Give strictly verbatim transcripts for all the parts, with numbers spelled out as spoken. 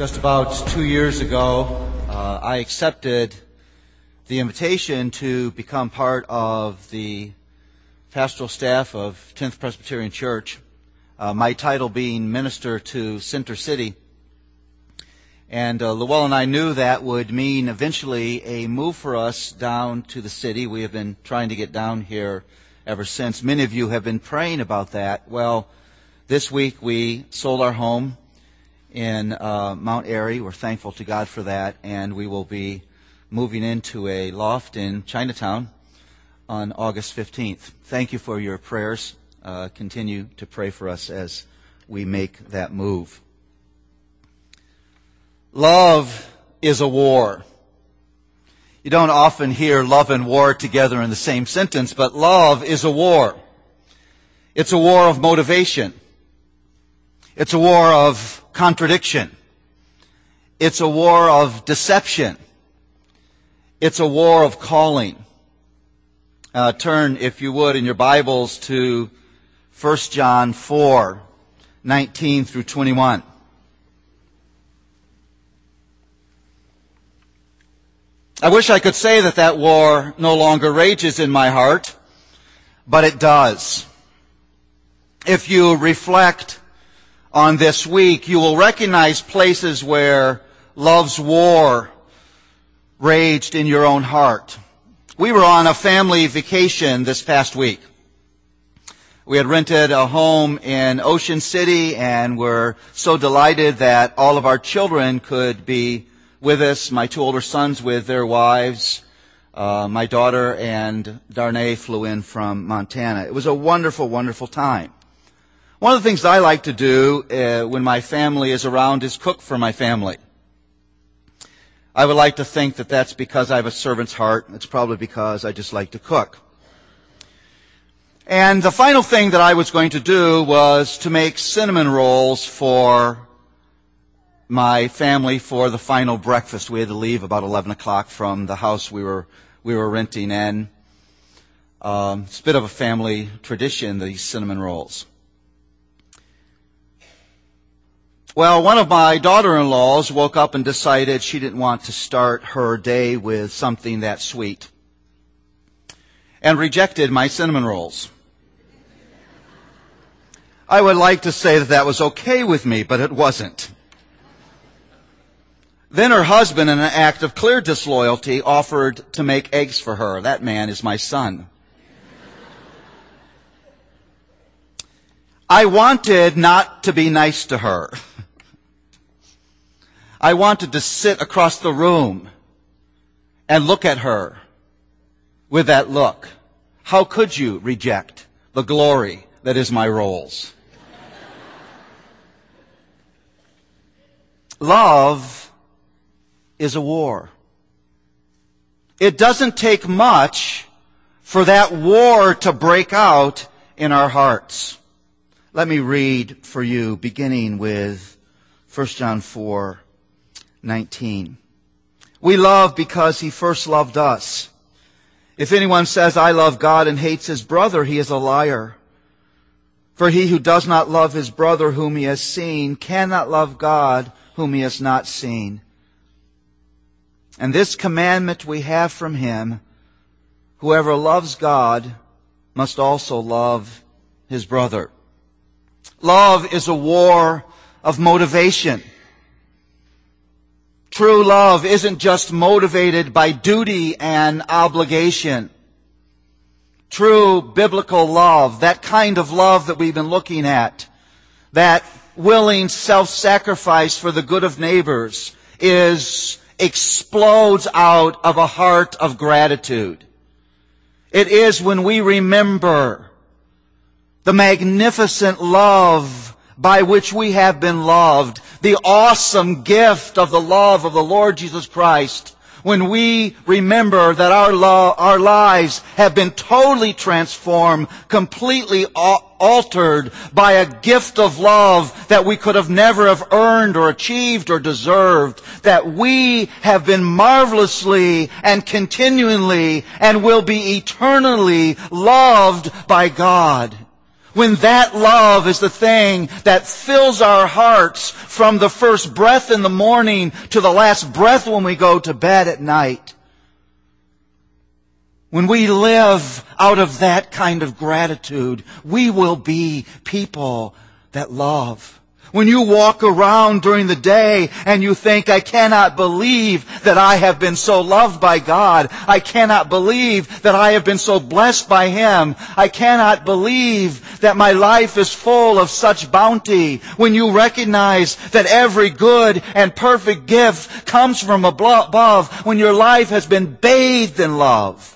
Just about two years ago, uh, I accepted the invitation to become part of the pastoral staff of tenth Presbyterian Church, uh, my title being Minister to Center City. And uh, Llewellyn and I knew that would mean eventually a move for us down to the city. We have been trying to get down here ever since. Many of you have been praying about that. Well, this week we sold our home in uh, Mount Airy. We're thankful to God for that, and we will be moving into a loft in Chinatown on August fifteenth. Thank you for your prayers. Uh, continue to pray for us as we make that move. Love is a war. You don't often hear love and war together in the same sentence, but love is a war. It's a war of motivation. It's a war of contradiction. It's a war of deception. It's a war of calling. Uh, turn, if you would, in your Bibles to First John four, nineteen through twenty-one. I wish I could say that that war no longer rages in my heart, but it does. If you reflect on this week, you will recognize places where love's war raged in your own heart. We were on a family vacation this past week. We had rented a home in Ocean City and were so delighted that all of our children could be with us. My two older sons with their wives. Uh, my daughter and Darnay flew in from Montana. It was a wonderful, wonderful time. One of the things I like to do uh, when my family is around is cook for my family. I would like to think that that's because I have a servant's heart. It's probably because I just like to cook. And the final thing that I was going to do was to make cinnamon rolls for my family for the final breakfast. We had to leave about eleven o'clock from the house we were we were renting in. Um, it's a bit of a family tradition, these cinnamon rolls. Well, one of my daughter-in-laws woke up and decided she didn't want to start her day with something that sweet and rejected my cinnamon rolls. I would like to say that that was okay with me, but it wasn't. Then her husband, in an act of clear disloyalty, offered to make eggs for her. That man is my son. I wanted not to be nice to her. I wanted to sit across the room and look at her with that look. How could you reject the glory that is my rolls? Love is a war. It doesn't take much for that war to break out in our hearts. Let me read for you, beginning with First John four, nineteen. We love because He first loved us. If anyone says, I love God, and hates his brother, he is a liar. For he who does not love his brother whom he has seen cannot love God whom he has not seen. And this commandment we have from Him, whoever loves God must also love his brother. Love is a war of motivation. True love isn't just motivated by duty and obligation. True biblical love, that kind of love that we've been looking at, that willing self-sacrifice for the good of neighbors, is explodes out of a heart of gratitude. It is when we remember the magnificent love by which we have been loved, the awesome gift of the love of the Lord Jesus Christ, when we remember that our lo- our lives have been totally transformed, completely altered by a gift of love that we could have never have earned or achieved or deserved, that we have been marvelously and continually and will be eternally loved by God. When that love is the thing that fills our hearts from the first breath in the morning to the last breath when we go to bed at night. When we live out of that kind of gratitude, we will be people that love. When you walk around during the day and you think, I cannot believe that I have been so loved by God. I cannot believe that I have been so blessed by Him. I cannot believe that my life is full of such bounty. When you recognize that every good and perfect gift comes from above, when your life has been bathed in love,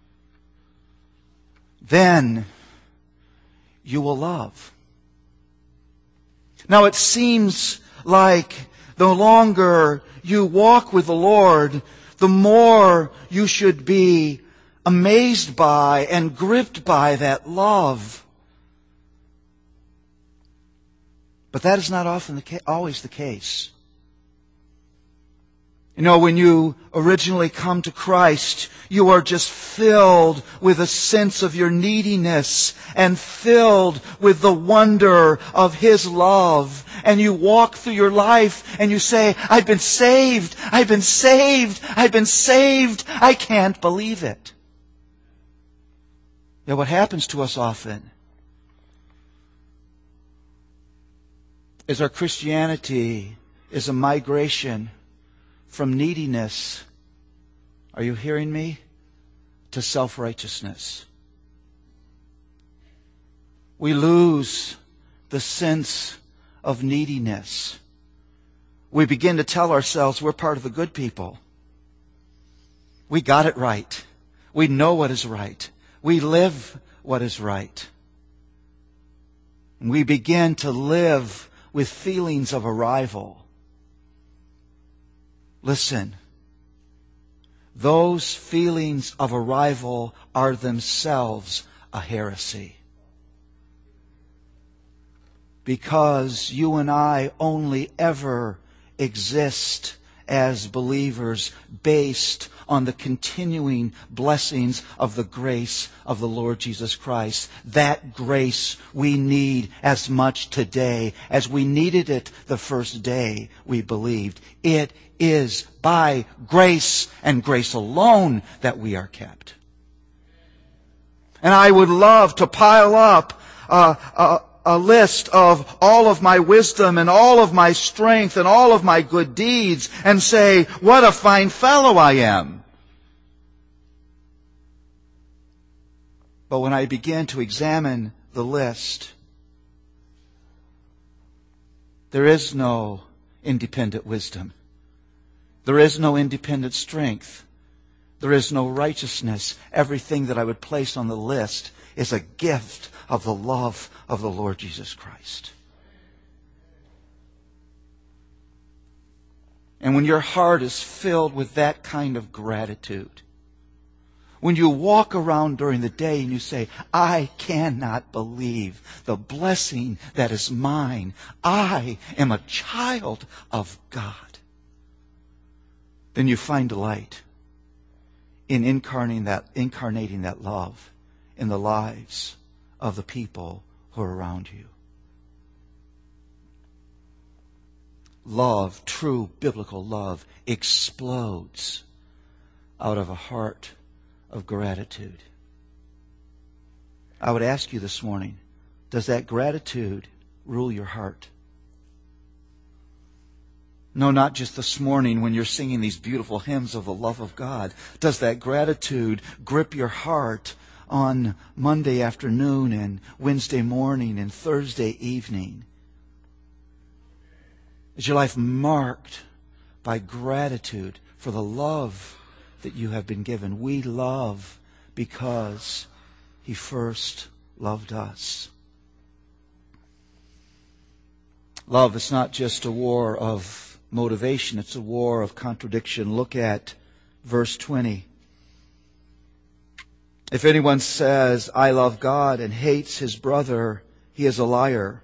then you will love. Now it seems like the longer you walk with the Lord, the more you should be amazed by and gripped by that love. But that is not often the ca- always the case. You know, when you originally come to Christ, you are just filled with a sense of your neediness and filled with the wonder of His love. And you walk through your life and you say, I've been saved, I've been saved, I've been saved. I can't believe it. Yet what happens to us often is our Christianity is a migration from neediness, are you hearing me, to self-righteousness. We lose the sense of neediness. We begin to tell ourselves we're part of the good people. We got it right. We know what is right. We live what is right. And we begin to live with feelings of arrival. Listen, those feelings of arrival are themselves a heresy. Because you and I only ever exist as believers based on the continuing blessings of the grace of the Lord Jesus Christ. That grace we need as much today as we needed it the first day we believed. It is by grace and grace alone that we are kept. And I would love to pile up uh, a, a list of all of my wisdom and all of my strength and all of my good deeds and say, what a fine fellow I am. But when I begin to examine the list, there is no independent wisdom. There is no independent strength. There is no righteousness. Everything that I would place on the list is a gift of the love of the Lord Jesus Christ. And when your heart is filled with that kind of gratitude, when you walk around during the day and you say, I cannot believe the blessing that is mine. I am a child of God. Then you find delight in incarnating that, incarnating that love in the lives of the people who are around you. Love, true biblical love, explodes out of a heart of gratitude. I would ask you this morning, does that gratitude rule your heart? No, not just this morning when you're singing these beautiful hymns of the love of God. Does that gratitude grip your heart on Monday afternoon and Wednesday morning and Thursday evening? Is your life marked by gratitude for the love that you have been given? We love because He first loved us. Love is not just a war of motivation, it's a war of contradiction. Look at verse twenty. If anyone says, I love God and hates his brother, he is a liar.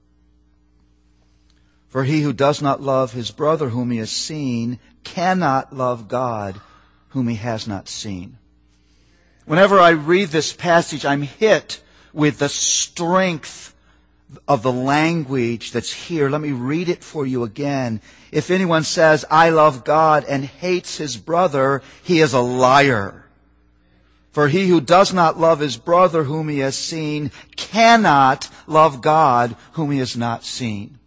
For he who does not love his brother whom he has seen cannot love God whom he has not seen. Whenever I read this passage, I'm hit with the strength of the language that's here. Let me read it for you again. If anyone says, I love God, and hates his brother, he is a liar. For he who does not love his brother whom he has seen cannot love God whom he has not seen.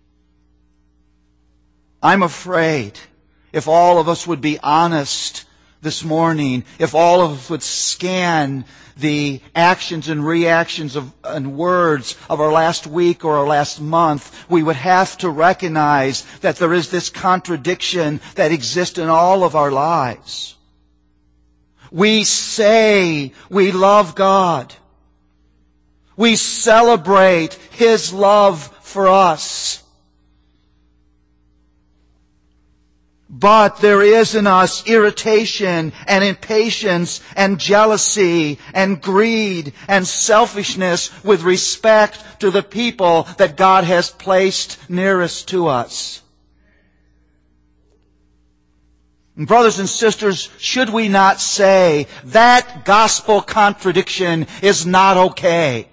I'm afraid if all of us would be honest this morning, if all of us would scan the actions and reactions of, and words of our last week or our last month, we would have to recognize that there is this contradiction that exists in all of our lives. We say we love God. We celebrate His love for us. But there is in us irritation and impatience and jealousy and greed and selfishness with respect to the people that God has placed nearest to us. And brothers and sisters, should we not say that gospel contradiction is not okay?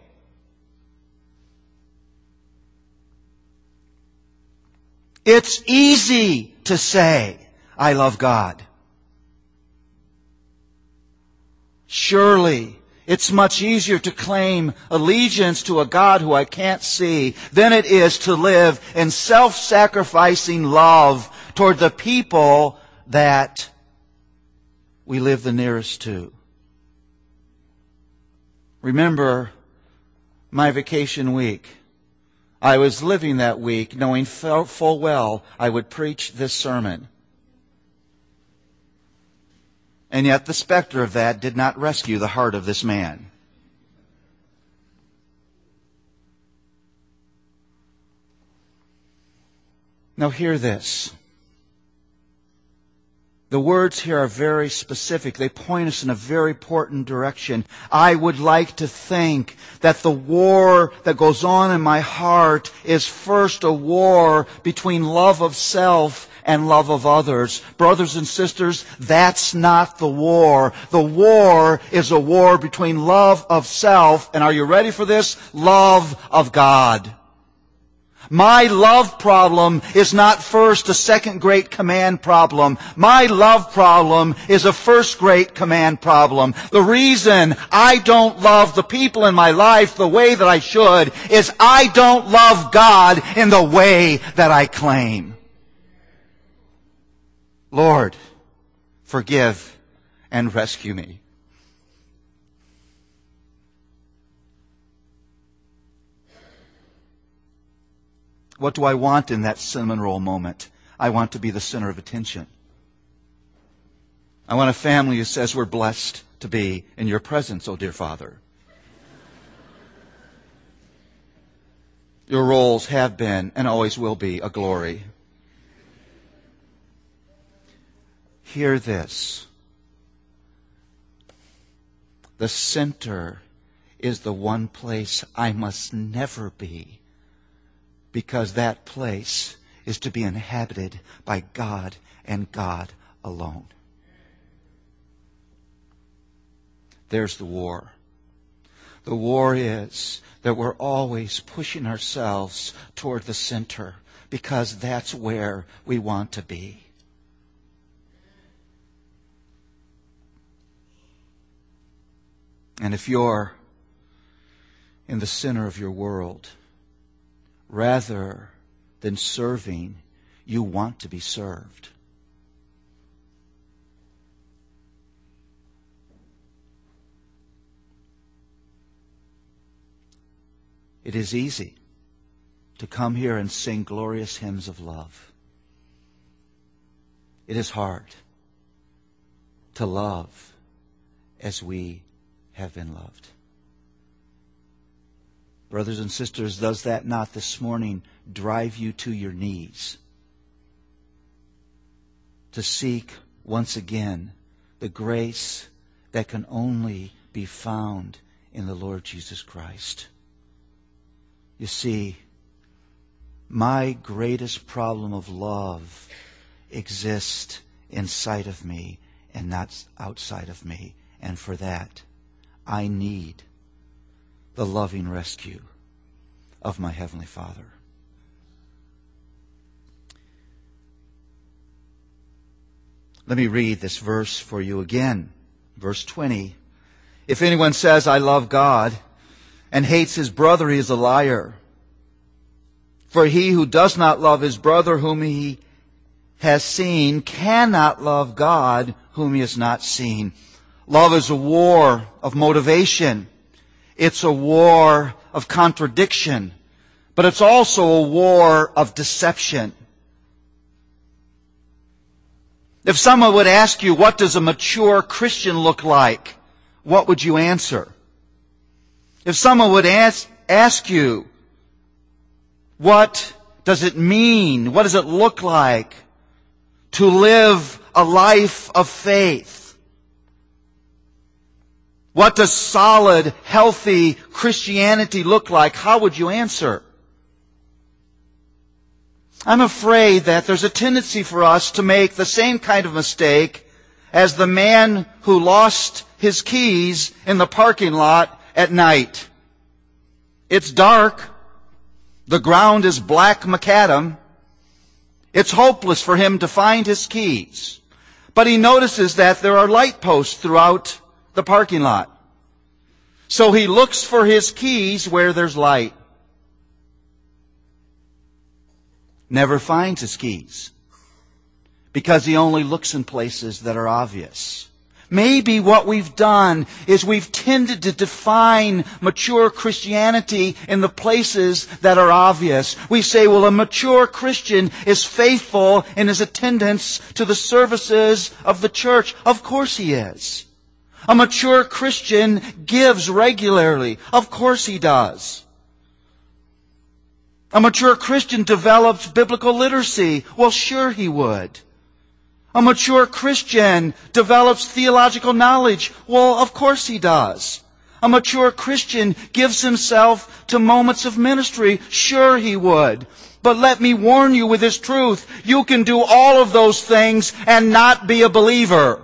It's easy to say, I love God. Surely, it's much easier to claim allegiance to a God who I can't see than it is to live in self-sacrificing love toward the people that we live the nearest to. Remember my vacation week. I was living that week knowing full well I would preach this sermon. And yet the specter of that did not rescue the heart of this man. Now hear this. The words here are very specific. They point us in a very important direction. I would like to think that the war that goes on in my heart is first a war between love of self and love of others. Brothers and sisters, that's not the war. The war is a war between love of self and, are you ready for this? Love of God. My love problem is not first a second great command problem. My love problem is a first great command problem. The reason I don't love the people in my life the way that I should is I don't love God in the way that I claim. Lord, forgive and rescue me. What do I want in that cinnamon roll moment? I want to be the center of attention. I want a family who says we're blessed to be in your presence, oh dear Father. Your rolls have been and always will be a glory. Hear this. The center is the one place I must never be, because that place is to be inhabited by God and God alone. There's the war. The war is that we're always pushing ourselves toward the center because that's where we want to be. And if you're in the center of your world, rather than serving, you want to be served. It is easy to come here and sing glorious hymns of love. It is hard to love as we have been loved. Brothers and sisters, does that not this morning drive you to your knees to seek once again the grace that can only be found in the Lord Jesus Christ? You see, my greatest problem of love exists inside of me and not outside of me. And for that, I need the loving rescue of my Heavenly Father. Let me read this verse for you again. Verse twenty. If anyone says, I love God, and hates his brother, he is a liar. For he who does not love his brother whom he has seen cannot love God whom he has not seen. Love is a war of motivation. It's a war of contradiction. But it's also a war of deception. If someone would ask you, what does a mature Christian look like? What would you answer? If someone would ask, ask you, what does it mean? What does it look like to live a life of faith? What does solid, healthy Christianity look like? How would you answer? I'm afraid that there's a tendency for us to make the same kind of mistake as the man who lost his keys in the parking lot at night. It's dark. The ground is black macadam. It's hopeless for him to find his keys. But he notices that there are light posts throughout the parking lot. So he looks for his keys where there's light. Never finds his keys. Because he only looks in places that are obvious. Maybe what we've done is we've tended to define mature Christianity in the places that are obvious. We say, well, a mature Christian is faithful in his attendance to the services of the church. Of course he is. A mature Christian gives regularly. Of course he does. A mature Christian develops biblical literacy. Well, sure he would. A mature Christian develops theological knowledge. Well, of course he does. A mature Christian gives himself to moments of ministry. Sure he would. But let me warn you with this truth. You can do all of those things and not be a believer.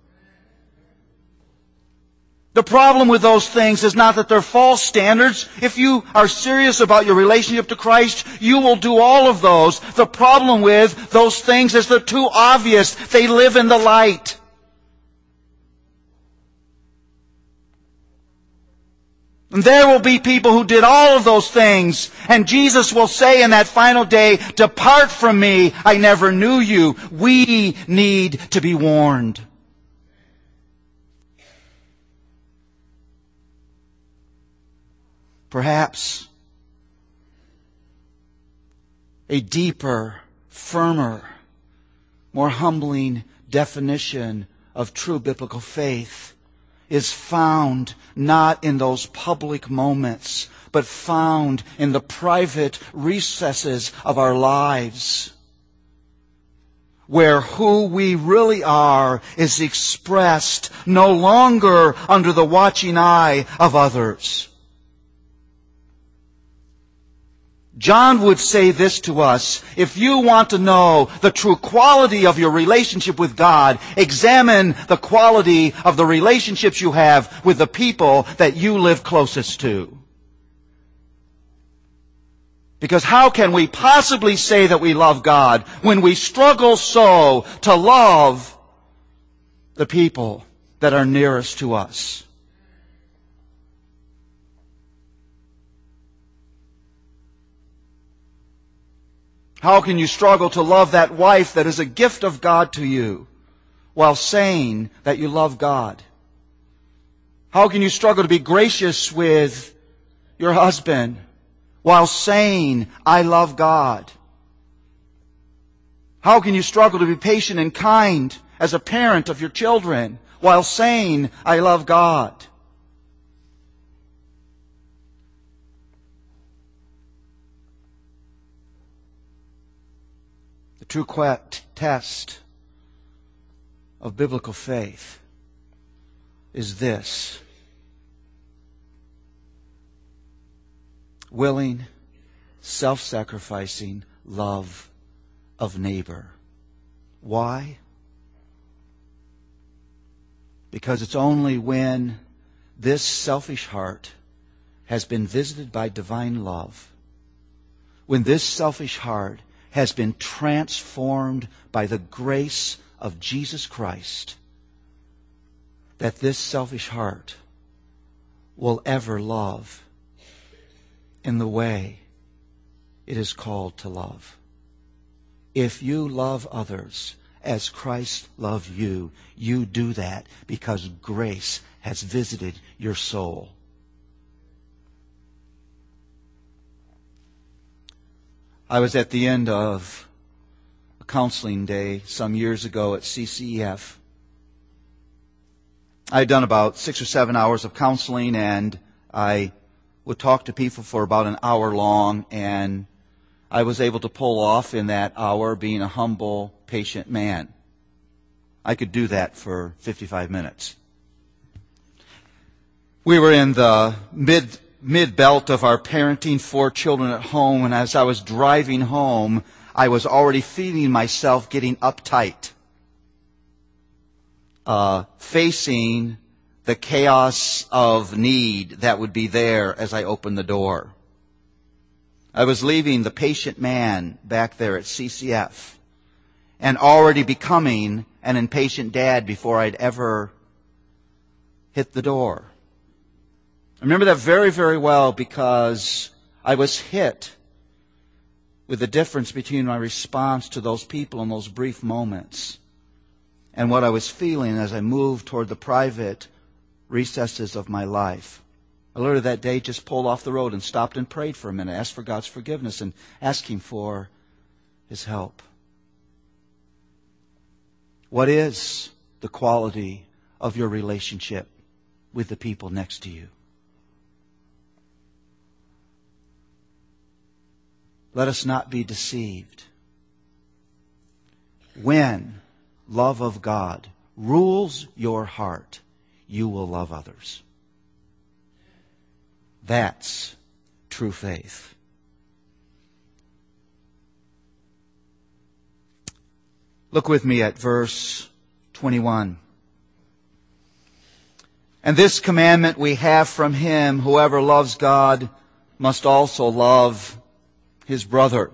The problem with those things is not that they're false standards. If you are serious about your relationship to Christ, you will do all of those. The problem with those things is they're too obvious. They live in the light. And there will be people who did all of those things. And Jesus will say in that final day, depart from me, I never knew you. We need to be warned. Perhaps a deeper, firmer, more humbling definition of true biblical faith is found not in those public moments, but found in the private recesses of our lives, where who we really are is expressed no longer under the watching eye of others. John would say this to us: if you want to know the true quality of your relationship with God, examine the quality of the relationships you have with the people that you live closest to. Because how can we possibly say that we love God when we struggle so to love the people that are nearest to us? How can you struggle to love that wife that is a gift of God to you while saying that you love God? How can you struggle to be gracious with your husband while saying, I love God? How can you struggle to be patient and kind as a parent of your children while saying, I love God? The true test of biblical faith is this: willing, self-sacrificing love of neighbor. Why? Because it's only when this selfish heart has been visited by divine love, when this selfish heart has been transformed by the grace of Jesus Christ, that this selfish heart will ever love in the way it is called to love. If you love others as Christ loved you, you do that because grace has visited your soul. I was at the end of a counseling day some years ago at C C E F. I had done about six or seven hours of counseling, and I would talk to people for about an hour long, and I was able to pull off in that hour being a humble, patient man. I could do that for fifty-five minutes. We were in the mid mid-belt of our parenting four children at home, and as I was driving home, I was already feeling myself getting uptight, uh, facing the chaos of need that would be there as I opened the door. I was leaving the patient man back there at C C F and already becoming an impatient dad before I'd ever hit the door. I remember that very, very well because I was hit with the difference between my response to those people in those brief moments and what I was feeling as I moved toward the private recesses of my life. I literally that day just pulled off the road and stopped and prayed for a minute, asked for God's forgiveness and asked Him for His help. What is the quality of your relationship with the people next to you? Let us not be deceived. When love of God rules your heart, you will love others. That's true faith. Look with me at verse twenty-one. And this commandment we have from Him, whoever loves God must also love his brother.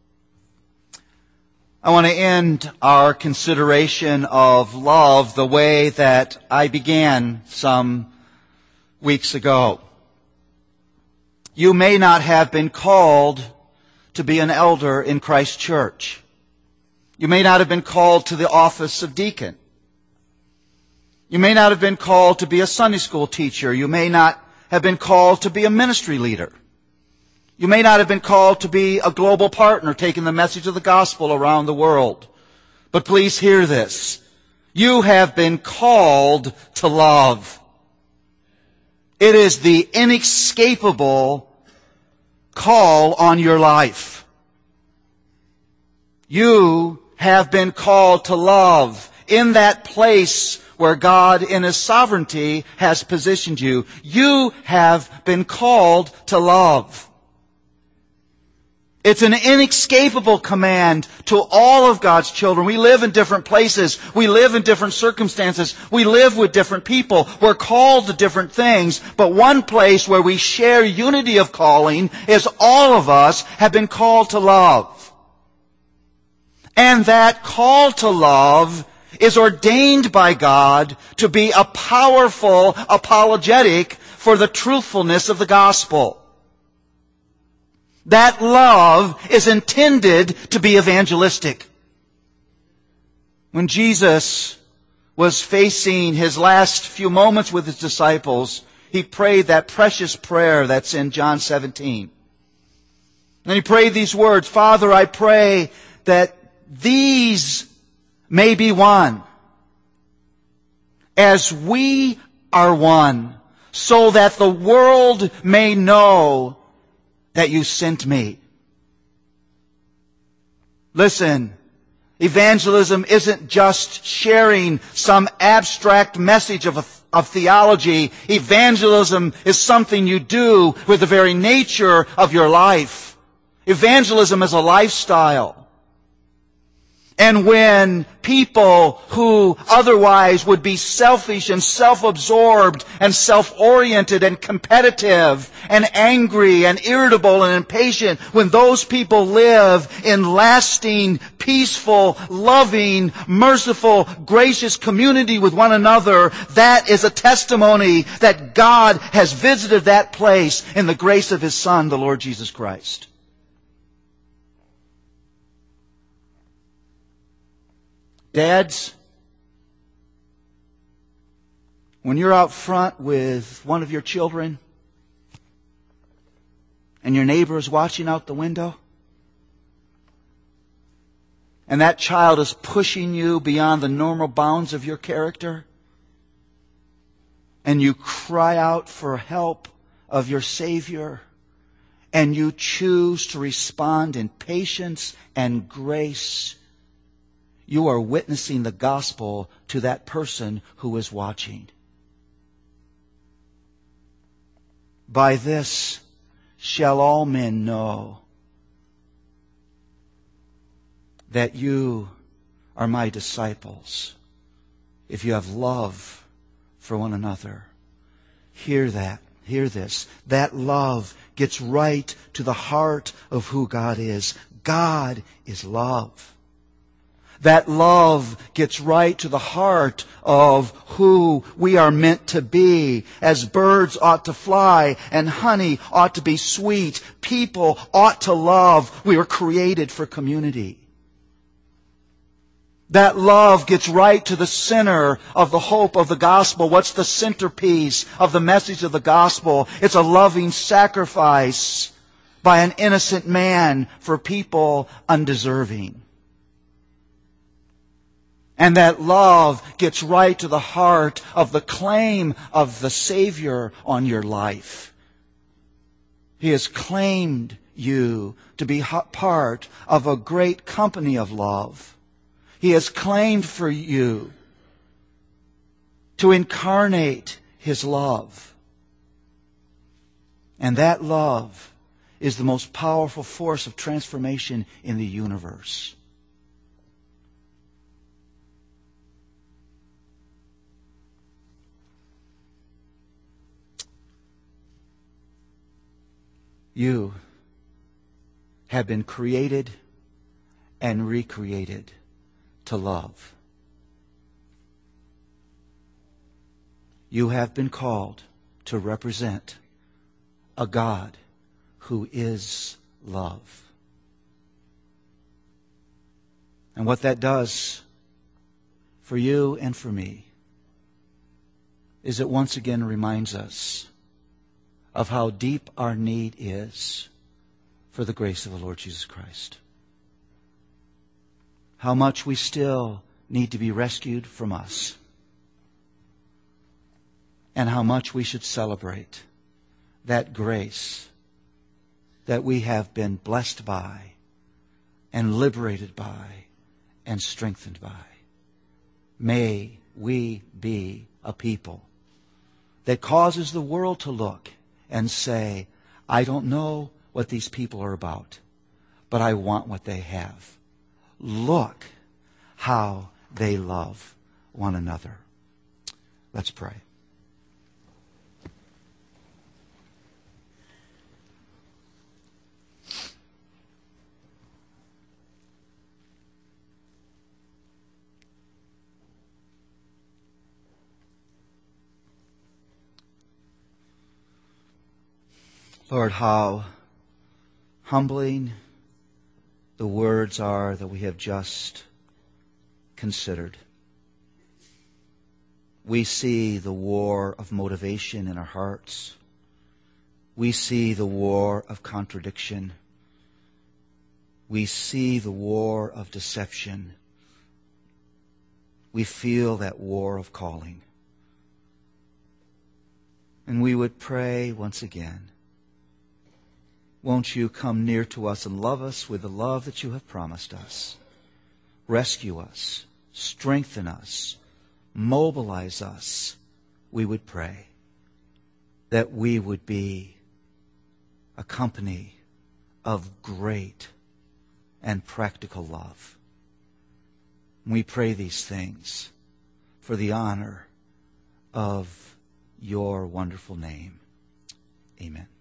I want to end our consideration of love the way that I began some weeks ago. You may not have been called to be an elder in Christ's church. You may not have been called to the office of deacon. You may not have been called to be a Sunday school teacher. You may not have been called to be a ministry leader. You may not have been called to be a global partner taking the message of the gospel around the world. But please hear this. You have been called to love. It is the inescapable call on your life. You have been called to love in that place where God in His sovereignty has positioned you. You have been called to love. It's an inescapable command to all of God's children. We live in different places. We live in different circumstances. We live with different people. We're called to different things. But one place where we share unity of calling is all of us have been called to love. And that call to love is ordained by God to be a powerful apologetic for the truthfulness of the gospel. That love is intended to be evangelistic. When Jesus was facing His last few moments with His disciples, He prayed that precious prayer that's in John seventeen. And He prayed these words, Father, I pray that these may be one, as we are one, so that the world may know that you sent me. Listen, evangelism isn't just sharing some abstract message of, a, of theology. Evangelism is something you do with the very nature of your life. Evangelism is a lifestyle. And when people who otherwise would be selfish and self-absorbed and self-oriented and competitive and angry and irritable and impatient, when those people live in lasting, peaceful, loving, merciful, gracious community with one another, that is a testimony that God has visited that place in the grace of His Son, the Lord Jesus Christ. Dads, when you're out front with one of your children and your neighbor is watching out the window and that child is pushing you beyond the normal bounds of your character and you cry out for help of your Savior and you choose to respond in patience and grace, you are witnessing the gospel to that person who is watching. By this shall all men know that you are my disciples, if you have love for one another. Hear that. Hear this. That love gets right to the heart of who God is. God is love. That love gets right to the heart of who we are meant to be. As birds ought to fly and honey ought to be sweet, people ought to love. We were created for community. That love gets right to the center of the hope of the gospel. What's the centerpiece of the message of the gospel? It's a loving sacrifice by an innocent man for people undeserving. And that love gets right to the heart of the claim of the Savior on your life. He has claimed you to be part of a great company of love. He has claimed for you to incarnate His love. And that love is the most powerful force of transformation in the universe. You have been created and recreated to love. You have been called to represent a God who is love. And what that does for you and for me is it once again reminds us of how deep our need is for the grace of the Lord Jesus Christ. How much we still need to be rescued from us. And how much we should celebrate that grace that we have been blessed by and liberated by and strengthened by. May we be a people that causes the world to look and say, I don't know what these people are about, but I want what they have. Look how they love one another. Let's pray. Lord, how humbling the words are that we have just considered. We see the war of motivation in our hearts. We see the war of contradiction. We see the war of deception. We feel that war of calling. And we would pray once again, won't you come near to us and love us with the love that you have promised us? Rescue us, strengthen us, mobilize us, we would pray, that we would be a company of great and practical love. We pray these things for the honor of your wonderful name. Amen.